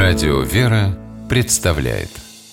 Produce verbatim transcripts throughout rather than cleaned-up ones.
Радио «Вера» представляет.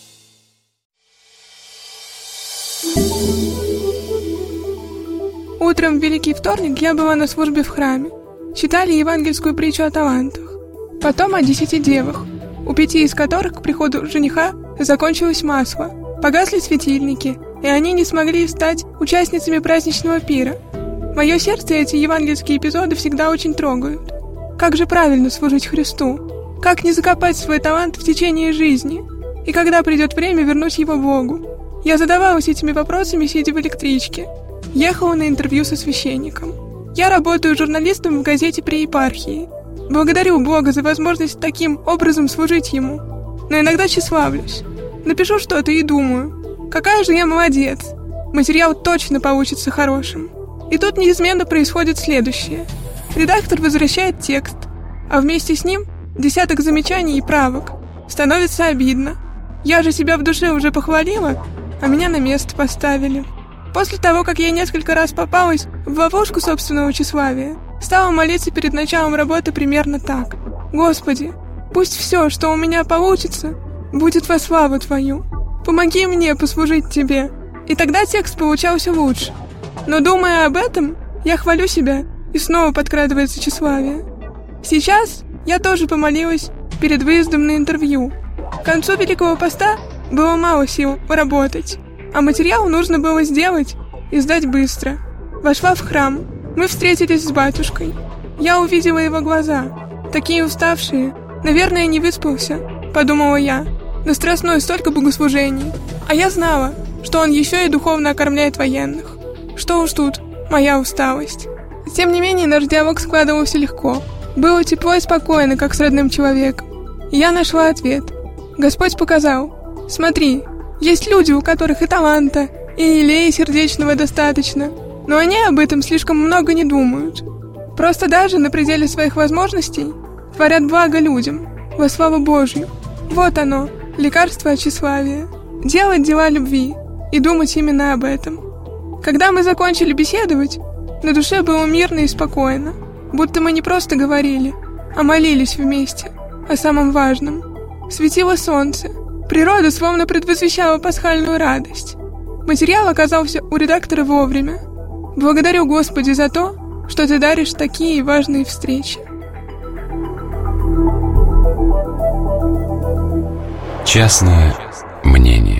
Утром в Великий вторник я была на службе в храме. Читали евангельскую притчу о талантах. Потом о десяти девах, у пяти из которых к приходу жениха закончилось масло. Погасли светильники, и они не смогли стать участницами праздничного пира. Мое сердце эти евангельские эпизоды всегда очень трогают. Как же правильно служить Христу? Как не закопать свой талант в течение жизни? И когда придет время, вернуть его Богу? Я задавалась этими вопросами, сидя в электричке. Ехала на интервью со священником. Я работаю журналистом в газете при епархии. Благодарю Бога за возможность таким образом служить Ему. Но иногда тщеславлюсь. Напишу что-то и думаю, какая же я молодец. Материал точно получится хорошим. И тут неизменно происходит следующее. Редактор возвращает текст, а вместе с ним десяток замечаний и правок. Становится обидно. Я же себя в душе уже похвалила, а меня на место поставили. После того, как я несколько раз попалась в ловушку собственного тщеславия, стала молиться перед началом работы примерно так. «Господи, пусть все, что у меня получится, будет во славу Твою. Помоги мне послужить Тебе». И тогда текст получался лучше. Но думая об этом, я хвалю себя, и снова подкрадывается тщеславие. Сейчас я тоже помолилась перед выездом на интервью. К концу Великого Поста было мало сил поработать, а материал нужно было сделать и сдать быстро. Вошла в храм. Мы встретились с батюшкой. Я увидела его глаза, такие уставшие. Наверное, не выспался, подумала я. На Страстной столько богослужений. А я знала, что он еще и духовно окормляет военных. Что уж тут, моя усталость. Тем не менее, наш диалог складывался легко. Было тепло и спокойно, как с родным человеком. И я нашла ответ. Господь показал. Смотри, есть люди, у которых и таланта, и елея сердечного достаточно, но они об этом слишком много не думают. Просто даже на пределе своих возможностей творят благо людям, во славу Божью. Вот оно, лекарство от тщеславия. Делать дела любви и думать именно об этом. Когда мы закончили беседовать, на душе было мирно и спокойно, будто мы не просто говорили, а молились вместе о самом важном. Светило солнце, природа словно предвозвещала пасхальную радость. Материал оказался у редактора вовремя. Благодарю, Господи, за то, что Ты даришь такие важные встречи. Частное мнение.